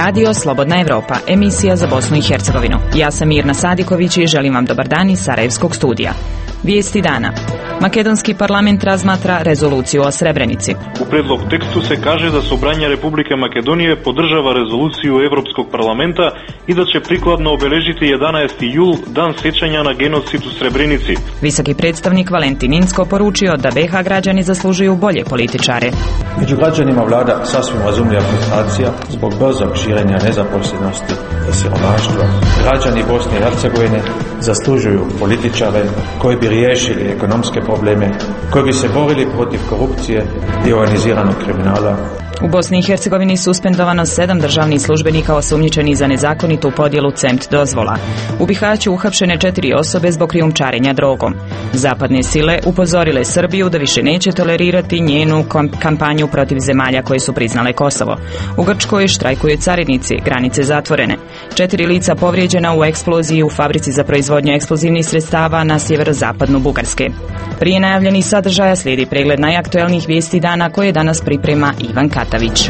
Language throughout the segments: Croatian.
radio Slobodna Evropa, emisija za Bosnu i Hercegovinu. Ja sam Mirna Sadiković i želim vam dobar dan iz Sarajevskog studija. Vijesti dana. Makedonski parlament razmatra rezoluciju o Srebrenici. U predlog tekstu se kaže da Sobranje Republike Makedonije podržava rezoluciju Evropskog parlamenta i da će prikladno obeležiti 11. jul, dan sjećanja na genocid u Srebrenici. Visoki predstavnik Valentin Inzko poručio da BiH građani zaslužuju bolje političare. Među građanima vlada sasvim razumljiva frustracija zbog brzog širenja nezaposlenosti i siromaštva. Građani Bosne i Hercegovine zaslužuju političare koji bi riješili ekonomske probleme, koji bi se borili protiv korupcije i organiziranog kriminala. U Bosni i Hercegovini suspendovano 7 državnih službenika osumnjičenih za nezakonitu podjelu CEMT dozvola. U Bihaću uhapšene 4 osobe zbog krijumčarenja drogom. Zapadne sile upozorile Srbiju da više neće tolerirati njenu kampanju protiv zemalja koje su priznale Kosovo. U Grčkoj štrajkuju carinici, granice zatvorene. 4 lica povrijeđena u eksploziji u fabrici za proizvodnju eksplozivnih sredstava na sjeverozapadnu Bugarske. Prije najavljenih sadržaja slijedi pregled najaktuelnijih vijesti dana koje danas priprema Ivan Katavić.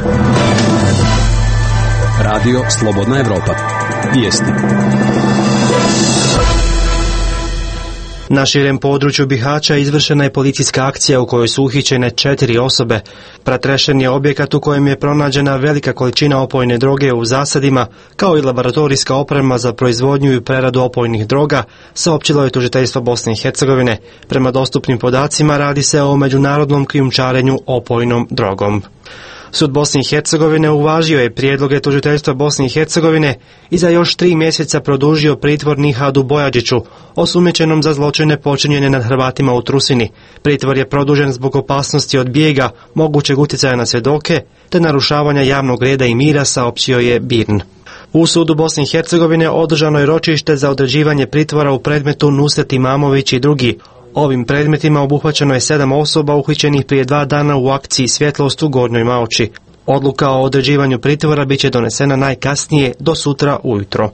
Radio Slobodna Evropa. Vijesti. Na širem području Bihaća izvršena je policijska akcija u kojoj su uhićene 4 osobe. Pretrešen je objekat u kojem je pronađena velika količina opojne droge u zasadima, kao i laboratorijska oprema za proizvodnju i preradu opojnih droga, saopćilo je tužiteljstvo Bosne i Hercegovine. Prema dostupnim podacima radi se o međunarodnom krijumčarenju opojnom drogom. Sud Bosne i Hercegovine uvažio je prijedloge tužiteljstva Bosne i Hercegovine i za još 3 mjeseca produžio pritvor Nihadu Bojađiću, osumnjičenom za zločine počinjene nad Hrvatima u Trusini. Pritvor je produžen zbog opasnosti od bijega, mogućeg utjecaja na svjedoke, te narušavanja javnog reda i mira, saopćio je BIRN. U sudu Bosne i Hercegovine održano je ročište za određivanje pritvora u predmetu Nusret Imamović i drugi. Ovim predmetima obuhvaćeno je 7 osoba uhićenih prije 2 dana u akciji Svjetlost u Gornjoj Maoči. Odluka o određivanju pritvora bit će donesena najkasnije do sutra ujutro.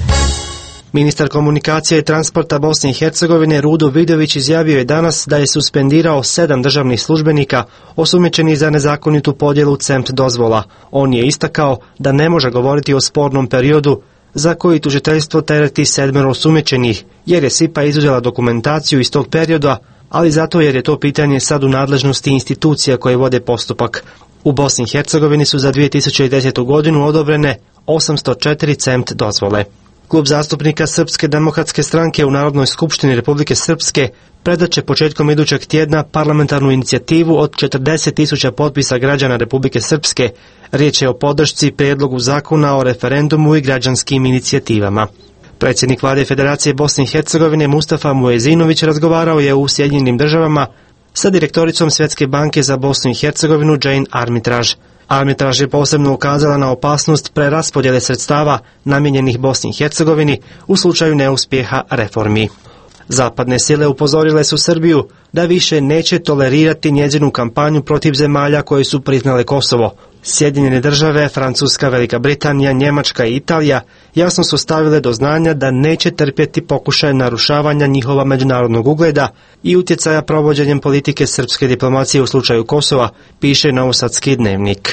Ministar komunikacije i transporta Bosne i Hercegovine Rudo Vidović izjavio je danas da je suspendirao 7 državnih službenika osumnjičenih za nezakonitu podjelu CEMT dozvola. On je istakao da ne može govoriti o spornom periodu za koji tužiteljstvo tereti 7 osumnjičenih, jer je SIPA izuzela dokumentaciju iz tog perioda, ali zato jer je to pitanje sad u nadležnosti institucija koje vode postupak. U Bosni i Hercegovini su za 2010. godinu odobrene 804 CEMT dozvole. Klub zastupnika Srpske demokratske stranke u Narodnoj skupštini Republike Srpske predat će početkom idućeg tjedna parlamentarnu inicijativu od 40.000 potpisa građana Republike Srpske. Riječ je o podršci prijedlogu zakona o referendumu i građanskim inicijativama. Predsjednik vlade Federacije Bosne i Hercegovine Mustafa Muezinović razgovarao je u Sjedinjenim Državama sa direktoricom Svjetske banke za Bosnu i Hercegovinu Jane Armitage. Armitage je posebno ukazala na opasnost preraspodjele sredstava namijenjenih Bosni i Hercegovini u slučaju neuspjeha reformi. Zapadne sile upozorile su Srbiju da više neće tolerirati njezinu kampanju protiv zemalja koje su priznale Kosovo. Sjedinjene Države, Francuska, Velika Britanija, Njemačka i Italija jasno su stavile do znanja da neće trpjeti pokušaj narušavanja njihova međunarodnog ugleda i utjecaja provođenjem politike srpske diplomacije u slučaju Kosova, piše Novosadski dnevnik.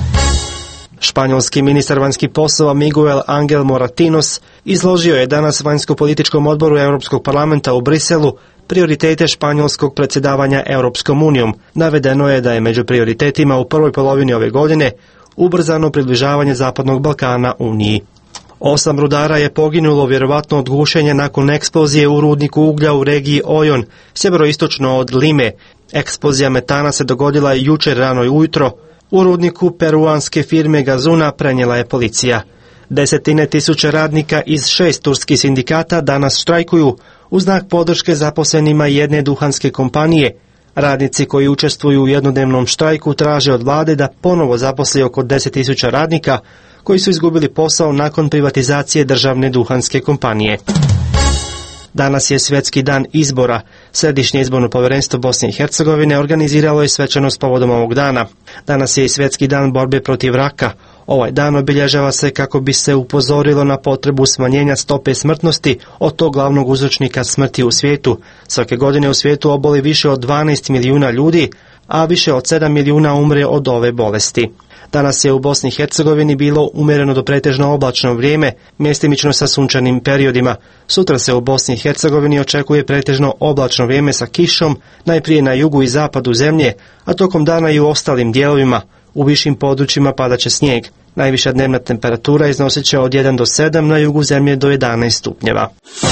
Španjolski ministar vanjskih poslova Miguel Angel Moratinos izložio je danas vanjsko-političkom odboru Europskog parlamenta u Briselu prioritete španjolskog predsjedavanja Europskom unijom. Navedeno je da je među prioritetima u prvoj polovini ove godine ubrzano približavanje Zapadnog Balkana Uniji. 8 rudara je poginulo vjerovatno od gušenja nakon eksplozije u rudniku uglja u regiji Ojon, sjeveroistočno od Lime. Eksplozija metana se dogodila jučer rano ujutro u rudniku peruanske firme Gazuna, prenijela je policija. 10.000 radnika iz 6 turskih sindikata danas štrajkuju u znak podrške zaposlenima jedne duhanske kompanije. Radnici koji učestvuju u jednodnevnom štrajku traže od vlade da ponovo zaposli oko 10.000 radnika koji su izgubili posao nakon privatizacije državne duhanske kompanije. Danas je Svjetski dan izbora. Središnje izborno povjerenstvo Bosne i Hercegovine organiziralo je svečanost povodom ovog dana. Danas je i Svjetski dan borbe protiv raka. Ovaj dan obilježava se kako bi se upozorilo na potrebu smanjenja stope smrtnosti od tog glavnog uzročnika smrti u svijetu. Svake godine u svijetu oboli više od 12 milijuna ljudi, a više od 7 milijuna umre od ove bolesti. Danas je u Bosni i Hercegovini bilo umjereno do pretežno oblačno vrijeme, mjestimično sa sunčanim periodima. Sutra se u Bosni i Hercegovini očekuje pretežno oblačno vrijeme sa kišom, najprije na jugu i zapadu zemlje, a tokom dana i u ostalim dijelovima. U višim područjima padaće snijeg. Najviša dnevna temperatura iznosit će od 1 do 7, na jugu zemlje do 11 stupnjeva.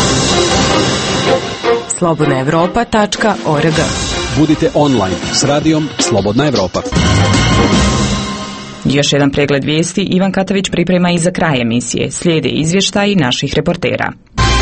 slobodnaevropa.org. Budite online s radijom Slobodna Evropa. Još jedan pregled vijesti Ivan Katavić priprema i za kraj emisije. Slijede izvještaji naših reportera.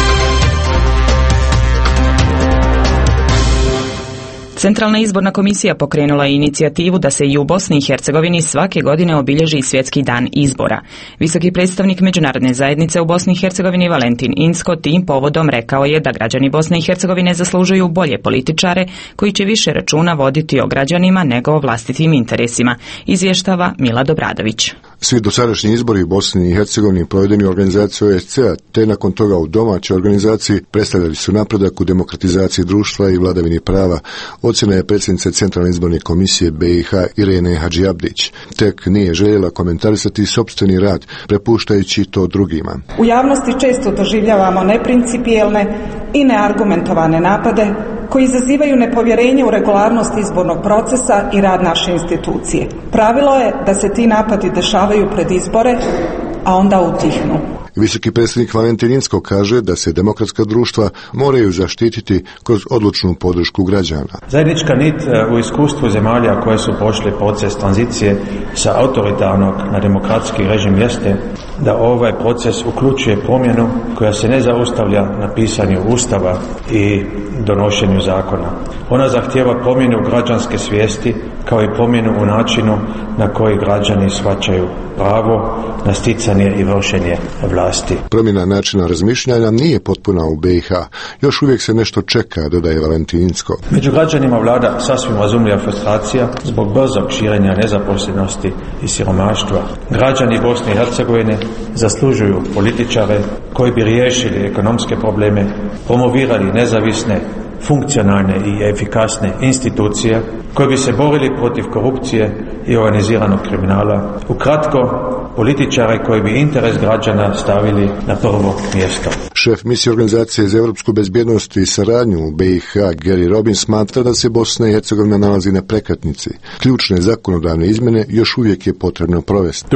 Centralna izborna komisija pokrenula je inicijativu da se i u Bosni i Hercegovini svake godine obilježi Svjetski dan izbora. Visoki predstavnik međunarodne zajednice u Bosni i Hercegovini Valentin Inzko tim povodom rekao je da građani Bosne i Hercegovine zaslužuju bolje političare koji će više računa voditi o građanima nego o vlastitim interesima, izvještava Mila Dobradović. Svi dosadašnji izbori u Bosni i Hercegovini provedeni u organizaciji OSCE-a te nakon toga u domaćoj organizaciji predstavljali su napredak u demokratizaciji društva i vladavini prava, ocjena je predsjednice Centralne izborne komisije BiH Irene Hadžiabdić. Tek nije željela komentarisati sopstveni rad, prepuštajući to drugima. U javnosti često doživljavamo neprincipijelne i neargumentovane napade koji izazivaju nepovjerenje u regularnost izbornog procesa i rad naše institucije. Pravilo je da se ti napadi dešavaju pred izbore, a onda utihnu. Visoki predstavnik Valentin Inzko kaže da se demokratska društva moraju zaštititi kroz odlučnu podršku građana. Zajednička nit u iskustvu zemalja koje su prošle proces tranzicije sa autoritarnog na demokratski režim jeste da ovaj proces uključuje promjenu koja se ne zaustavlja na pisanju ustava i donošenju zakona. Ona zahtijeva promjenu građanske svijesti kao i promjenu u načinu na koji građani shvaćaju pravo na sticanje i vršenje vlasti. Promjena načina razmišljanja nije potpuna u BiH. Još uvijek se nešto čeka, dodaje Valentin Inzko. Među građanima vlada sasvim razumljiva frustracija zbog brzog širenja nezaposlenosti i siromaštva. Građani Bosne i Hercegovine zaslužuju političare koji bi riješili ekonomske probleme, promovirali nezavisne, funkcionalne i efikasne institucije koji bi se borili protiv korupcije i organiziranog kriminala. Ukratko, političare koji bi interes građana stavili na prvo mjesto. Šef misije Organizacije za europsku bezbjednost i saradnju u BiH Gary Robin smatra da se Bosna i Hercegovina nalazi na prekretnici. Ključne zakonodavne izmjene još uvijek je potrebno provesti.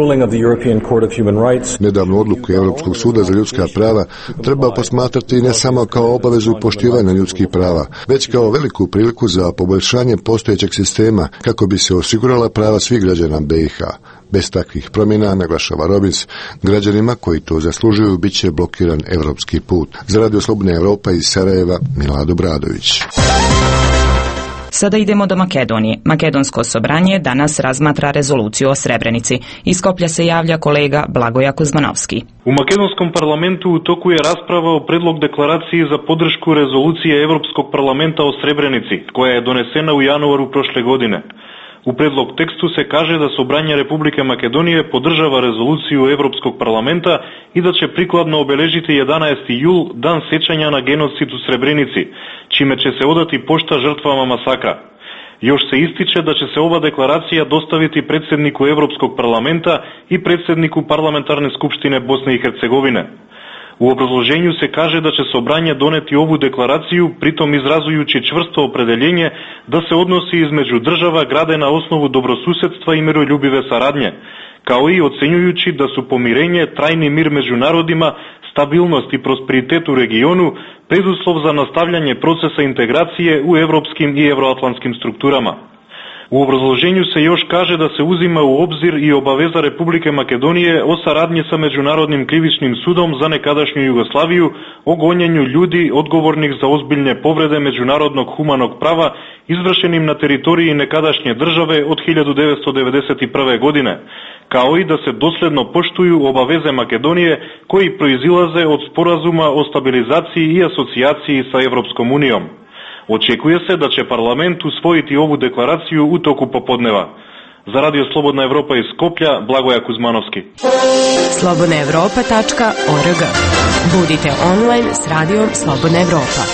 Nedavnu odluku Europskog suda za ljudska prava treba posmatrati ne samo kao obavezu poštivanja ljudskih prava, već kao veliku priliku za poboljšanje postojećeg sistema kako bi se osigurala prava svih građana BiH. Bez takvih promjena, naglašava Robins, građanima koji to zaslužuju bit će blokiran europski put. Za Radio Slobodna Evropa iz Sarajeva, Mila Dobradović. Sada idemo do Makedonije. Makedonsko sobranje danas razmatra rezoluciju o Srebrenici. Iz Skoplja se javlja kolega Blagoja Kuzmanovski. U makedonskom parlamentu u toku je rasprava o predlog deklaraciji za podršku rezolucije Europskog parlamenta o Srebrenici, koja je donesena u januaru prošle godine. U predlog tekstu se kaže da Sobranje Republike Makedonije podržava rezoluciju Europskog parlamenta i da će prikladno obeležiti 11. jul, dan sjećanja na genocid u Srebrenici, čime će se odati pošta žrtvama masakra. Još se ističe da će se ova deklaracija dostaviti predsjedniku Europskog parlamenta i predsjedniku Parlamentarne skupštine Bosne i Hercegovine. U obrazloženju se kaže da će Sobranje doneti ovu deklaraciju, pritom izrazujući čvrsto opredeljenje da se odnosi između država grade na osnovu dobrosusjedstva i miroljubive saradnje, kao i ocenjujući da su pomirenje, trajni mir među narodima, stabilnost i prosperitet u regionu preduslov za nastavljanje procesa integracije u evropskim i evroatlantskim strukturama. U obrazloženju se još kaže da se uzima u obzir i obaveza Republike Makedonije o saradnji sa Međunarodnim krivičnim sudom za nekadašnju Jugoslaviju o gonjenju ljudi odgovornih za ozbiljne povrede međunarodnog humanog prava izvršenim na teritoriji nekadašnje države od 1991. godine, kao i da se dosljedno poštuju obaveze Makedonije koji proizilaze od sporazuma o stabilizaciji i asocijaciji sa Evropskom unijom. Očekuje se da će parlament usvojiti ovu deklaraciju u toku popodneva. Za Radio Slobodna Evropa iz Skoplja, Blagoja Kuzmanovski. slobodnaevropa.org. Budite online s Radijom Slobodna Evropa.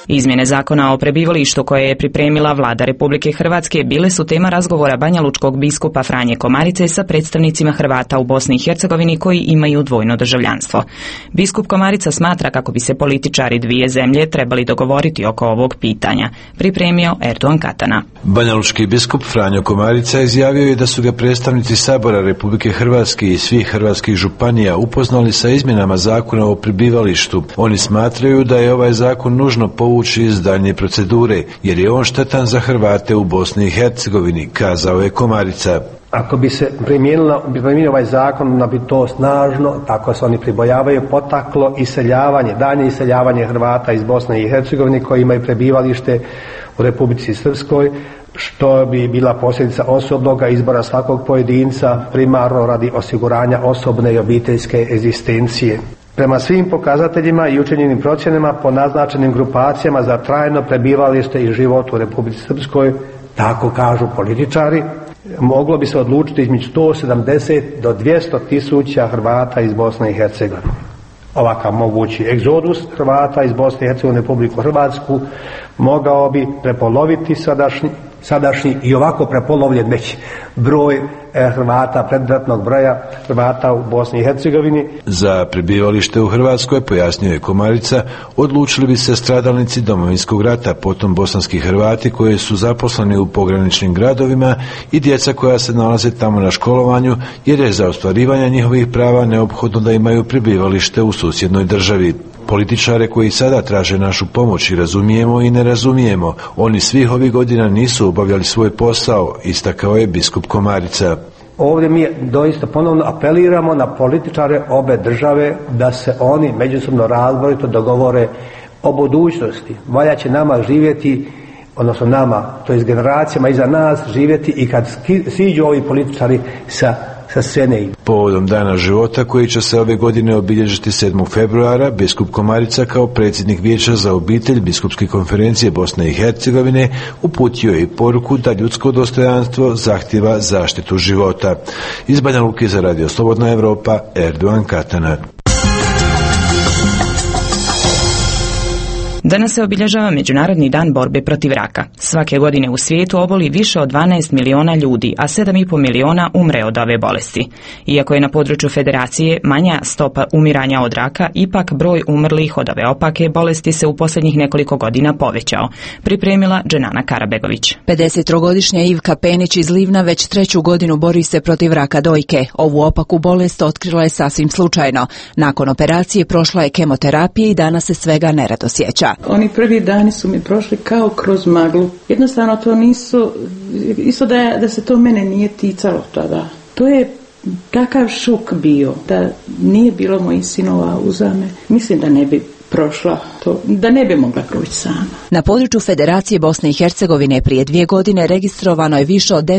Izmjene zakona o prebivalištu koje je pripremila vlada Republike Hrvatske bile su tema razgovora banjalučkog biskupa Franje Komarice sa predstavnicima Hrvata u Bosni i Hercegovini koji imaju dvojno državljanstvo. Biskup Komarica smatra kako bi se političari dvije zemlje trebali dogovoriti oko ovog pitanja, pripremio Erdogan Katana. Banjalučki biskup Franjo Komarica izjavio je da su ga predstavnici Sabora Republike Hrvatske i svih hrvatskih županija upoznali sa izmjenama zakona o prebivalištu. Oni smatraju da je ovaj zakon nužno povući iz daljnje procedure, jer je on štetan za Hrvate u Bosni i Hercegovini, kazao je Komarica. Ako bi se primijenio ovaj zakon, da bi to snažno, tako se oni pribojavaju, potaklo daljnje iseljavanje Hrvata iz Bosne i Hercegovine koji imaju prebivalište u Republici Srpskoj, što bi bila posljedica osobnog izbora svakog pojedinca, primarno radi osiguranja osobne i obiteljske egzistencije. Prema svim pokazateljima i učinjenim procjenama po naznačenim grupacijama za trajno prebivalište i život u Republici Srpskoj, tako kažu političari, moglo bi se odlučiti između 170 do 200 tisuća Hrvata iz Bosne i Hercegovine. Ovakav mogući egzodus Hrvata iz Bosne i Hercegovine u Republiku Hrvatsku mogao bi prepoloviti sadašnji i ovako prepolovljen već broj Hrvata, predratnog broja Hrvata u Bosni i Hercegovini. Za prebivalište u Hrvatskoj, pojasnio je Komarica, odlučili bi se stradalnici Domovinskog rata, potom bosanski Hrvati koji su zaposleni u pograničnim gradovima i djeca koja se nalaze tamo na školovanju, jer je za ostvarivanje njihovih prava neophodno da imaju prebivalište u susjednoj državi. Političare koji sada traže našu pomoć i razumijemo i ne razumijemo, oni svih ovih godina nisu obavljali svoj posao, istakao je biskup Komarica. Ovdje mi doista ponovno apeliramo na političare obe države da se oni međusobno razborito dogovore o budućnosti. Valja će nama živjeti, odnosno nama, to je generacijama iza nas, živjeti i kad siđu ovi političari sa scene. Povodom dana života koji će se ove godine obilježiti 7. februara, biskup Komarica kao predsjednik Vijeća za obitelj Biskupske konferencije Bosne i Hercegovine uputio je i poruku da ljudsko dostojanstvo zahtjeva zaštitu života. Iz Banja Luke za Radio Slobodna Evropa, Erdogan Katana. Danas se obilježava Međunarodni dan borbe protiv raka. Svake godine u svijetu oboli više od 12 miliona ljudi, a 7,5 miliona umre od ove bolesti. Iako je na području federacije manja stopa umiranja od raka, ipak broj umrlih od ove opake bolesti se u posljednjih nekoliko godina povećao, pripremila Dženana Karabegović. 53-godišnja Ivka Penić iz Livna već 3. godinu bori se protiv raka dojke. Ovu opaku bolest otkrila je sasvim slučajno. Nakon operacije prošla je kemoterapije i danas se svega nerado sjeća. Oni prvi dani su mi prošli kao kroz maglu. Jednostavno to nisu, isto da se to mene nije ticalo tada. To je takav šok bio da nije bilo mojih sinova uza me. Mislim da ne bi prošla to, da ne bi mogla proći sama. Na području Federacije Bosne i Hercegovine prije 2 godine registrovano je više od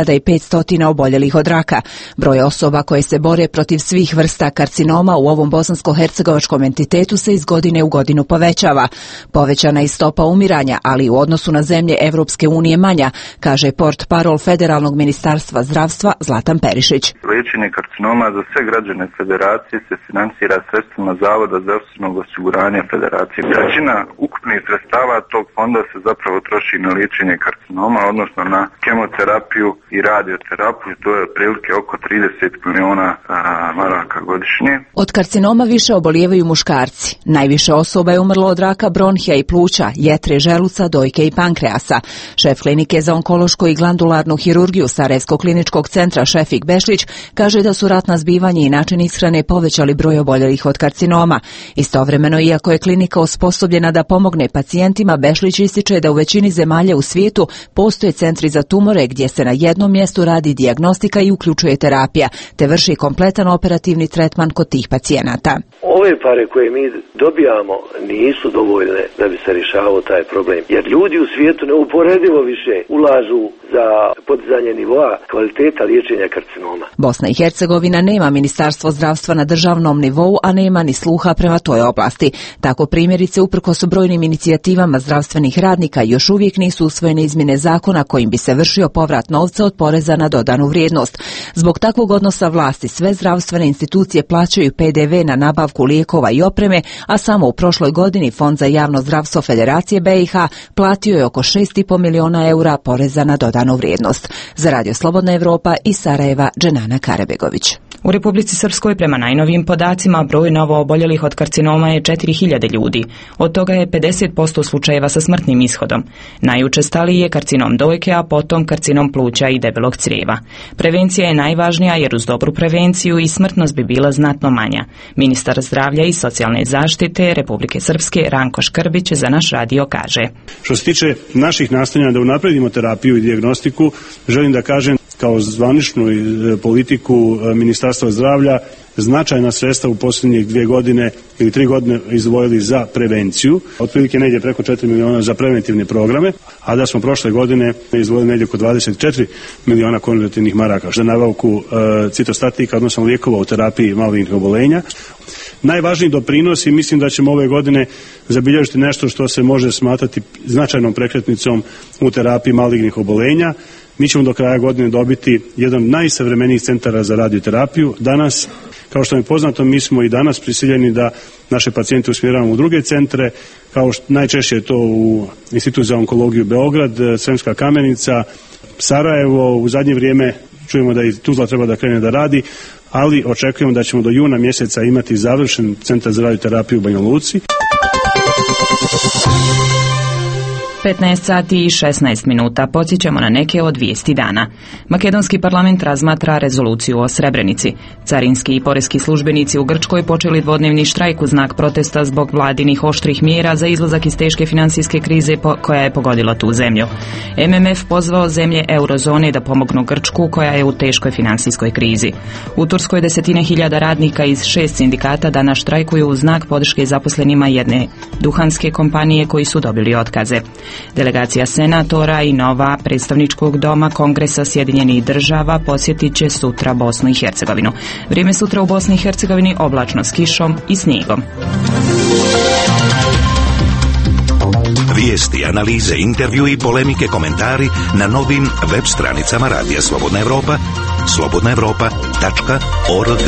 9500 oboljelih od raka. Broj osoba koje se bore protiv svih vrsta karcinoma u ovom bosansko-hercegovačkom entitetu se iz godine u godinu povećava. Povećana je stopa umiranja, ali u odnosu na zemlje Evropske unije manja, kaže portparol Federalnog ministarstva zdravstva Zlatan Perišić. Liječenje karcinoma za sve građane Federacije se financira sredstvima Zavoda zdravstvenog osiguranja Federacije. Trećina ukupnih sredstava tog fonda se zapravo troši na liječenje karcinoma, odnosno na kemoterapiju i radioterapiju, to je otprilike oko 30 miliona maraka godišnje. Od karcinoma više obolijevaju muškarci. Najviše osoba je umrlo od raka bronhija i pluća, jetre, želuca, dojke i pankreasa. Šef klinike za onkološku i glandularnu hirurgiju Sarajevskog kliničkog centra Šefik Bešlić kaže da su ratna zbivanja i način ishrane povećali broj oboljelih od karcinoma. Istovremeno, iako je klinika osposobljena da pomogne pacijentima, Bešlić ističe da u većini zemalja u svijetu postoje centri za tumore gdje se na jednom mjestu radi dijagnostika i uključuje terapija, te vrši kompletan operativni tretman kod tih pacijenata. Ove pare koje mi dobijamo nisu dovoljne da bi se rješavao taj problem, jer ljudi u svijetu neuporedivo više ulažu za podizanje nivoa kvaliteta liječenja karcinoma. Bosna i Hercegovina nema ministarstvo zdravstva na državnom nivou, a nema ni sluha prema toj oblasti. Tako primjerice, uprkos brojnim inicijativama zdravstvenih radnika, još uvijek nisu usvojene izmjene zakona kojim bi se vršio povrat novca od poreza na dodanu vrijednost. Zbog takvog odnosa vlasti sve zdravstvene institucije plaćaju PDV na nabavku lijekova i opreme, a samo u prošloj godini Fond za javno zdravstvo Federacije BiH platio je oko 6,5 milijuna eura poreza na dodanu vrijednost. Za Radio Slobodna Evropa iz Sarajeva, Dženana Karebegović. U Republici Srpskoj prema najnovijim podacima broj novo oboljelih od karcinoma je 4000 ljudi. Od toga je 50% slučajeva sa smrtnim ishodom. Najučestaliji je karcinom dojke, a potom karcinom pluća i debelog crijeva. Prevencija je najvažnija jer uz dobru prevenciju i smrtnost bi bila znatno manja. Ministar zdravlja i socijalne zaštite Republike Srpske Ranko Škrbić za naš radio kaže: Što se tiče naših nastojanja da unapredimo terapiju i dijagnostiku, želim da kažem kao zvaničnu politiku Ministarstva zdravlja značajna sredstva u posljednjih 2 godine ili 3 godine izdvojili za prevenciju, otprilike negdje preko 4 milijuna za preventivne programe, a da smo prošle godine izdvojili negdje oko 24 milijuna konvertivnih maraka za nabavku citostatika, odnosno lijekova u terapiji malignih oboljenja. Najvažniji doprinos i mislim da ćemo ove godine zabilježiti nešto što se može smatrati značajnom prekretnicom u terapiji malignih oboljenja. Mi ćemo do kraja godine dobiti jedan od najsavremenijih centara za radioterapiju. Danas, kao što je poznato, mi smo i danas prisiljeni da naše pacijente usmjeravamo u druge centre, kao što najčešće je to u Institut za onkologiju Beograd, Sremska Kamenica, Sarajevo. U zadnje vrijeme čujemo da i Tuzla treba da krene da radi, ali očekujemo da ćemo do juna mjeseca imati završen centar za radioterapiju u Banja Luci. 15 sati i 16 minuta. Podsjećamo na neke od vijesti dana. Makedonski parlament razmatra rezoluciju o Srebrenici. Carinski i poreski službenici u Grčkoj počeli dvodnevni štrajk u znak protesta zbog vladinih oštrih mjera za izlazak iz teške financijske krize koja je pogodila tu zemlju. MMF pozvao zemlje eurozone da pomognu Grčku koja je u teškoj financijskoj krizi. U Turskoj 10.000 radnika iz 6 sindikata danas štrajkuju u znak podrške zaposlenima jedne duhanske kompanije koji su dobili otkaze. Delegacija senatora i nova predstavničkog doma Kongresa Sjedinjenih država posjetit će sutra Bosnu i Hercegovinu. Vrijeme sutra u Bosni i Hercegovini oblačno s kišom i snijegom. Vijesti, analize, intervju i polemike, komentari na novim web stranicama Radija Slobodna Evropa, slobodnaevropa.org.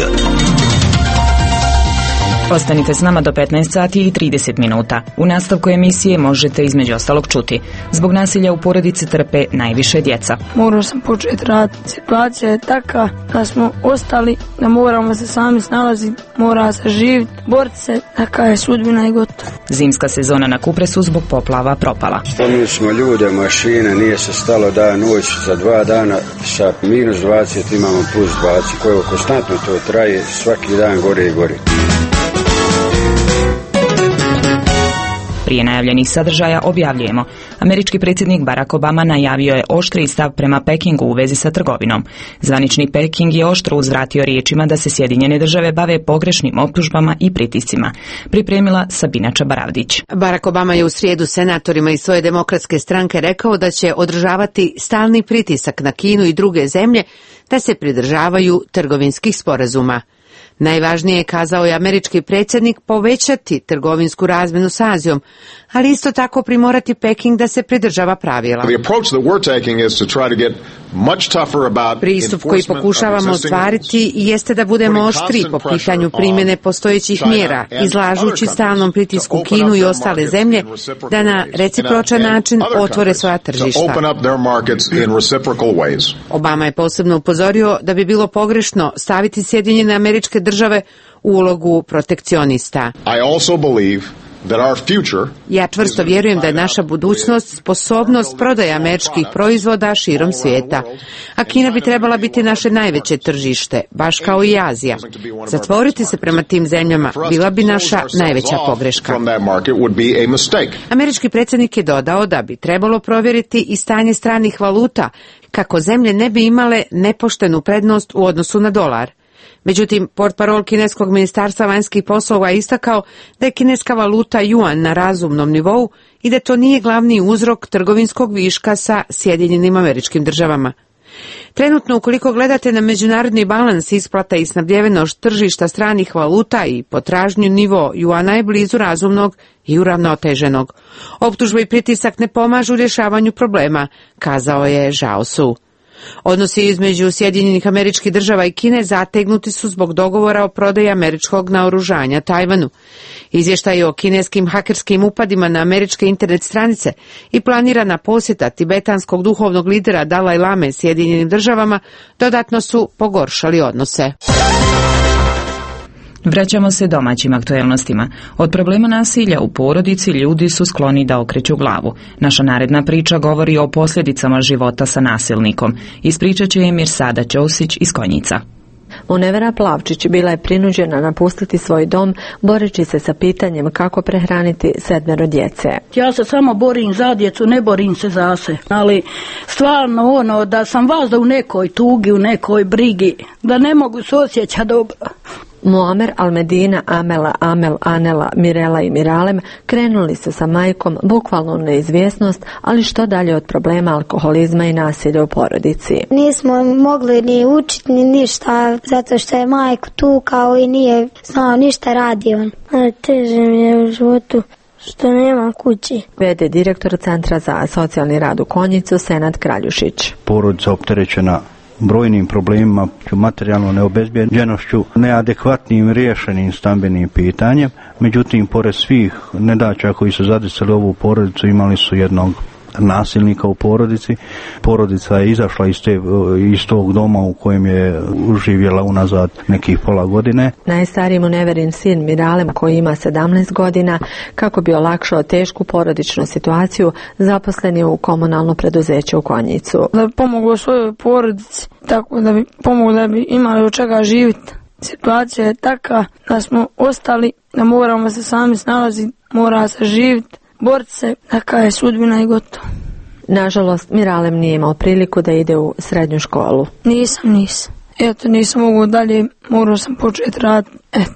Ostanite s nama do 15 sati i 30 minuta. U nastavku emisije možete između ostalog čuti: zbog nasilja u porodici trpe najviše djeca. Morao sam početi raditi. Situacija je takva da smo ostali, da moramo se sami snalaziti, mora se živjeti, boriti se, taka je sudbina i gotovo. Zimska sezona na Kupresu zbog poplava propala. Stavili smo ljude, mašine, nije se stalo dan, noć, za 2 dana sa minus 20 imamo plus 20, koje konstantno to traje, svaki dan gore i gore. Prije najavljenih sadržaja objavljujemo: američki predsjednik Barack Obama najavio je oštri stav prema Pekingu u vezi sa trgovinom. Zvanični Peking je oštro uzvratio riječima da se Sjedinjene države bave pogrešnim optužbama i pritiscima. Pripremila Sabina Čabaravdić. Barack Obama je u srijedu senatorima iz svoje demokratske stranke rekao da će održavati stalni pritisak na Kinu i druge zemlje da se pridržavaju trgovinskih sporazuma. Najvažnije je, kazao je američki predsjednik, povećati trgovinsku razmjenu s Azijom, ali isto tako primorati Peking da se pridržava pravila. Pristup koji pokušavamo ostvariti jeste da budemo oštri po pitanju primjene postojećih mjera, izlažući stalnom pritisku Kinu i ostale zemlje da na recipročan način otvore svoja tržišta. Obama je posebno upozorio da bi bilo pogrešno staviti Sjedinjene Američke Države u ulogu protekcionista. Ja čvrsto vjerujem da je naša budućnost sposobnost prodaje američkih proizvoda širom svijeta, a Kina bi trebala biti naše najveće tržište, baš kao i Azija. Zatvoriti se prema tim zemljama bila bi naša najveća pogreška. Američki predsjednik je dodao da bi trebalo provjeriti i stanje stranih valuta kako zemlje ne bi imale nepoštenu prednost u odnosu na dolar. Međutim, portparol kineskog ministarstva vanjskih poslova je istakao da je kineska valuta juan na razumnom nivou i da to nije glavni uzrok trgovinskog viška sa Sjedinjenim Američkim Državama. Trenutno, ukoliko gledate na međunarodni balans isplata i snabdjevenost tržišta stranih valuta i potražnju, nivo juana je blizu razumnog i uravnoteženog. Optužba i pritisak ne pomažu rješavanju problema, kazao je Zhao Su. Odnosi između Sjedinjenih Američkih Država i Kine zategnuti su zbog dogovora o prodaji američkog naoružanja Tajvanu. Izvještaj o kineskim hakerskim upadima na američke internet stranice i planirana posjeta tibetanskog duhovnog lidera Dalaj Lame Sjedinjenim Državama dodatno su pogoršali odnose. Vraćamo se domaćim aktuelnostima. Od problema nasilja u porodici ljudi su skloni da okreću glavu. Naša naredna priča govori o posljedicama života sa nasilnikom. Ispričat će je Mirsada Ćosić iz Konjica. Munevera Plavčić bila je prinuđena napustiti svoj dom, boreći se sa pitanjem kako prehraniti 7 djece. Ja se samo borim za djecu, ne borim se za se. Ali stvarno da sam vazda u nekoj tugi, u nekoj brigi, da ne mogu se osjećati dobro. Muamer, Almedina, Amela, Amel, Anela, Mirela i Miralem krenuli su sa majkom bukvalno u neizvjesnost, ali što dalje od problema alkoholizma i nasilja u porodici. Nismo mogli ni učiti ni ništa, zato što je majku tukao i nije znao ništa radi on. Teže mi je u životu što nema kući. V.d. direktor Centra za socijalni rad u Konjicu, Senad Kraljušić. Porodica opterećena brojnim problemima, materijalnom neobezbjeđenošću, neadekvatnim riješenim stambenim pitanjem. Međutim, pored svih nedaća koji su zadesili ovu porodicu, imali su jednog nasilnika u porodici. Porodica je izašla iz tog doma u kojem je živjela unazad nekih pola godine. Najstariji Muneverin sin Miralem, koji ima 17 godina, kako bi olakšao tešku porodičnu situaciju, zaposlen je u komunalno preduzeće u Konjicu. Da bi pomogao svojoj porodici, tako da bi pomogao da bi imali od čega živjeti. Situacija je taka da smo ostali, da moramo se sami snalaziti, mora se živjeti, boriti se, taka je sudbina i gotovo. Nažalost, Miralem nije imao priliku da ide u srednju školu. Nisam. Eto, nisam mogao dalje, morao sam početi raditi.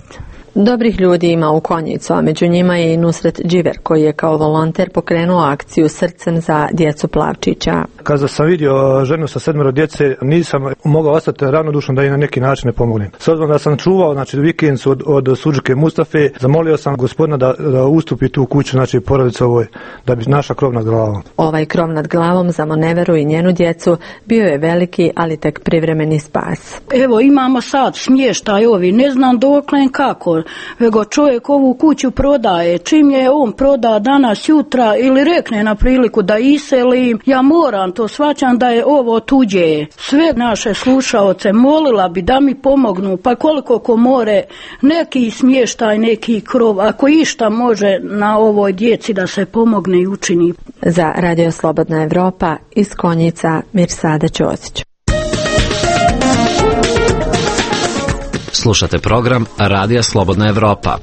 Dobrih ljudi ima u Konjicu, a među njima je i Nusret Dživer, koji je kao volonter pokrenuo akciju Srcem za djecu Plavčića. Kada sam vidio ženu sa 7 djece, nisam mogao ostati ravnodušan da i na neki način ne pomognem. S obzirom da sam čuvao vikendicu od Suđuke Mustafe, zamolio sam gospodina da ustupi tu kuću, porodicu ovoj, da bi naša krov nad glavom. Ovaj krov nad glavom za Muneveru i njenu djecu bio je veliki, ali tek privremeni spas. Evo, imamo sad smještaj ovi, ne znam dokle kako. Vego čovjek ovu kuću prodaje, čim je on proda danas, jutra ili rekne na priliku da iselim, ja moram to shvaćam da je ovo tuđe. Sve naše slušaoce molila bi da mi pomognu, pa koliko ko more, neki smještaj, neki krov, ako išta može na ovoj djeci da se pomogne i učini. Za Radio Slobodna Evropa iz Konjica, Mirsada Ćosić. Slušate program Radija Slobodna Evropa.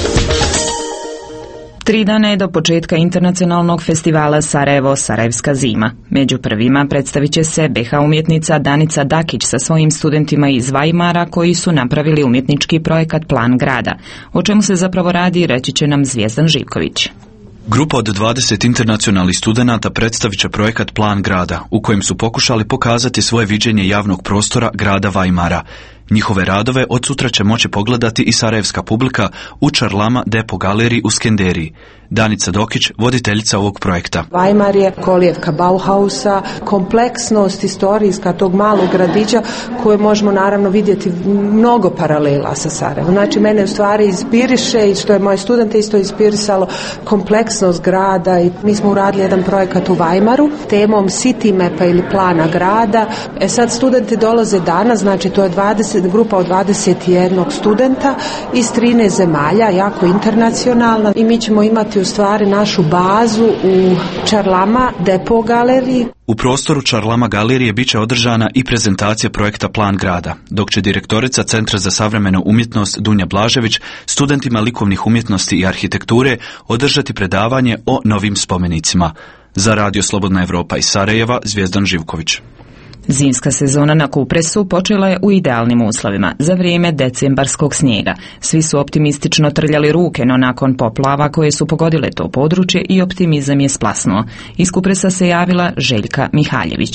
3 dana je do početka internacionalnog festivala Sarajevo Sarajevska zima. Među prvima predstavit će se BiH umjetnica Danica Dakić sa svojim studentima iz Vajmara koji su napravili umjetnički projekat Plan grada. O čemu se zapravo radi, reći će nam Zvijezdan Živković. Grupa od 20 internacionalnih studenata predstavit će projekat Plan grada, u kojem su pokušali pokazati svoje viđenje javnog prostora grada Vajmara. Njihove radove od sutra će moći pogledati i sarajevska publika u Čarlama Depo galeriji u Skenderiji. Danica Dokić, voditeljica ovog projekta. Vajmar je kolijevka Bauhausa, kompleksnost istorijska tog malog gradića koje možemo naravno vidjeti mnogo paralela sa Sarajevom. Znači mene u stvari inspiriše i što je moje studente isto inspirisalo kompleksnost grada i mi smo uradili jedan projekat u Vajmaru temom City Mapa ili plana grada. Sad studenti dolaze danas, znači to je grupa od 21 studenta iz 13 zemalja, jako internacionalna i mi ćemo imati u stvari našu bazu u Čarlama Depo galeriji. U prostoru Čarlama galerije bit će održana i prezentacija projekta Plan grada, dok će direktorica Centra za savremenu umjetnost Dunja Blažević studentima likovnih umjetnosti i arhitekture održati predavanje o novim spomenicima. Za Radio Slobodna Evropa iz Sarajeva, Zvijezdan Živković. Zimska sezona na Kupresu počela je u idealnim uslovima, za vrijeme decembarskog snijega. Svi su optimistično trljali ruke, no nakon poplava koje su pogodile to područje i optimizam je splasnuo. Iz Kupresa se javila Željka Mihaljević.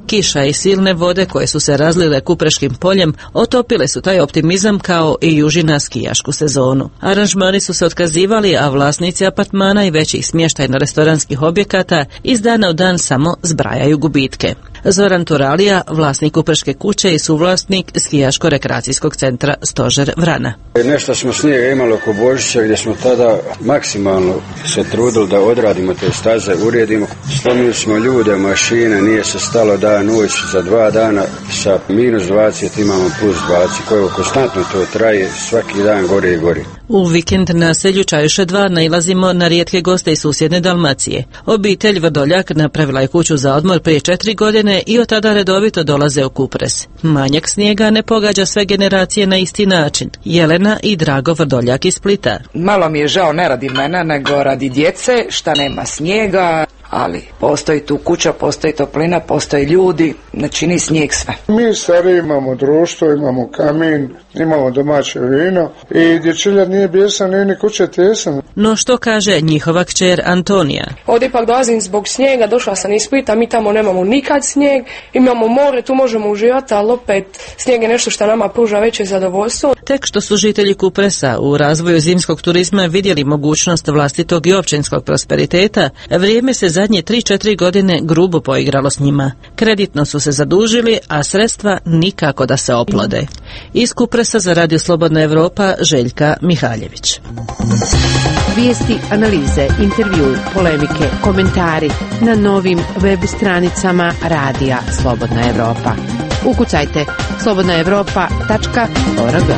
Kiša i silne vode koje su se razlile Kupreškim poljem otopile su taj optimizam kao i juži na skijašku sezonu. Aranžmani su se otkazivali, a vlasnici apartmana i većih smještajno-restoranskih objekata iz dana u dan samo zbrajaju gubitke. Zoran Turalija, vlasnik Kupreške kuće i suvlasnik skijaško-rekreacijskog centra Stožer Vrana. Nešto smo snijega imali oko Božića gdje smo tada maksimalno se trudili da odradimo te staze, uredimo. Slomili smo ljude, mašine, nije se stalo dan, noć, za 2 dana sa -20 imamo +20, koje konstantno to traje, svaki dan gore i gore. U vikend na selju Čajuše 2 nailazimo na rijetke goste iz susjedne Dalmacije. Obitelj Vrdoljak napravila je kuću za odmor prije 4 godine i od tada redovito dolaze u Kupres. Manjak snijega ne pogađa sve generacije na isti način. Jelena i Drago Vrdoljak iz Splita. Malo mi je žao ne radi mene, nego radi djece, šta nema snijega, ali postoji tu kuća, postoji toplina, postoji ljudi, ne čini snijeg sve. Mi stari imamo društvo, imamo kamin, imamo domaće vino i dječilja nije bijesan, nije ni kuće tjesan. No što kaže njihova kćer Antonija? Ovdje ipak dolazim zbog snijega, došla sam iz Splita, mi tamo nemamo nikad snijeg, imamo more, tu možemo uživati, ali opet snijeg je nešto što nama pruža veće zadovoljstvo. Tek što su žitelji Kupresa u razvoju zimskog turizma vidjeli mogućnost vlastitog i općinskog prosperiteta, vrijeme se zadnje 3-4 godine grubo poigralo s njima. Kreditno su se zadužili, a sredstva nikako da se oplode. Iz Kupresa za Radio Slobodna Evropa, Željka Mihaljević. Vijesti, analize, intervju, polemike, komentari na novim web stranicama Radija Slobodna Evropa. Ukucajte slobodnaevropa.org.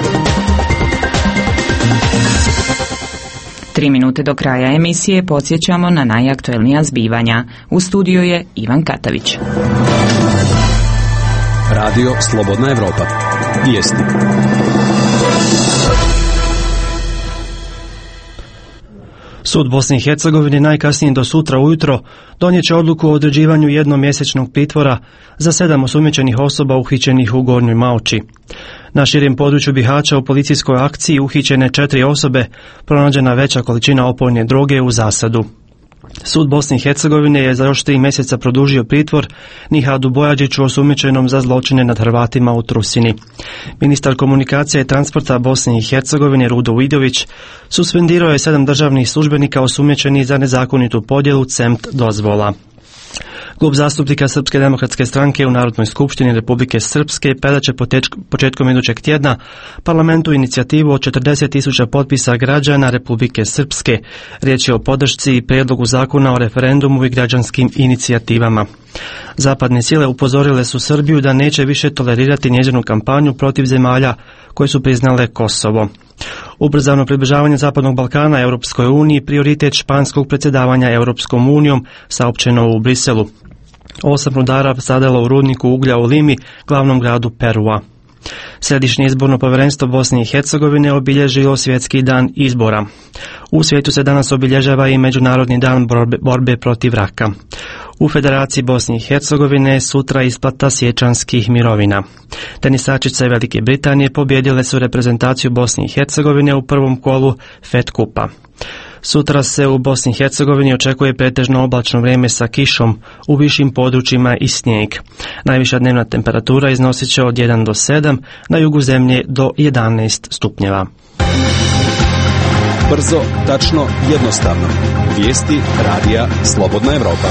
3 minute do kraja emisije podsjećamo na najaktuelnija zbivanja. U studiju je Ivan Katavić. Radio Slobodna Evropa. Vijesti. Sud Bosne i Hercegovine najkasnije do sutra ujutro donijet će odluku o određivanju jednomjesečnog pritvora za 7 osumnjičenih osoba uhićenih u Gornjoj Malči. Na širem području Bihaća u policijskoj akciji uhićene 4 osobe, pronađena veća količina opojne droge u zasadu. Sud Bosne i Hercegovine je za još 3 mjeseca produžio pritvor Nihadu Bojađiću osumnjičenom za zločine nad Hrvatima u Trusini. Ministar komunikacije i transporta Bosne i Hercegovine Rudo Vidović suspendirao je 7 državnih službenika osumnjičenih za nezakonitu podjelu CEMT dozvola. Klub zastupnika Srpske demokratske stranke u Narodnoj skupštini Republike Srpske predaće početkom idućeg tjedna parlamentu inicijativu od 40.000 potpisa građana Republike Srpske. Riječ je o podršci i prijedlogu zakona o referendumu i građanskim inicijativama. Zapadne sile upozorile su Srbiju da neće više tolerirati njezinu kampanju protiv zemalja koje su priznale Kosovo. Ubrzano približavanje Zapadnog Balkana Europskoj uniji prioritet španskog predsjedavanja Europskom unijom, saopćeno u Briselu. 8 rudara sadelo u rudniku uglja u Limi, glavnom gradu Perua. Središnje izborno povjerenstvo Bosne i Hercegovine obilježilo svjetski dan izbora. U svijetu se danas obilježava i Međunarodni dan borbe protiv raka. U Federaciji Bosne i Hercegovine sutra isplata sječanskih mirovina. Tenisačice Velike Britanije pobjedile su reprezentaciju Bosne i Hercegovine u prvom kolu Fed Kupa. Sutra se u Bosni i Hercegovini očekuje pretežno oblačno vrijeme sa kišom, u višim područjima i snijeg. Najviša dnevna temperatura iznosit će od 1 do 7, na jugu zemlje do 11 stupnjeva. Brzo, tačno, jednostavno. Vijesti Radija Slobodna Evropa.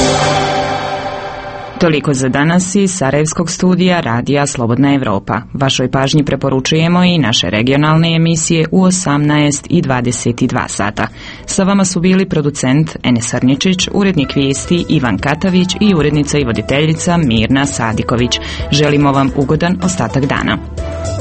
Toliko za danas iz Sarajevskog studija Radija Slobodna Evropa. Vašoj pažnji preporučujemo i naše regionalne emisije u 18 i 22 sata. Sa vama su bili producent Enes Arničić, urednik vijesti Ivan Katavić i urednica i voditeljica Mirna Sadiković. Želimo vam ugodan ostatak dana.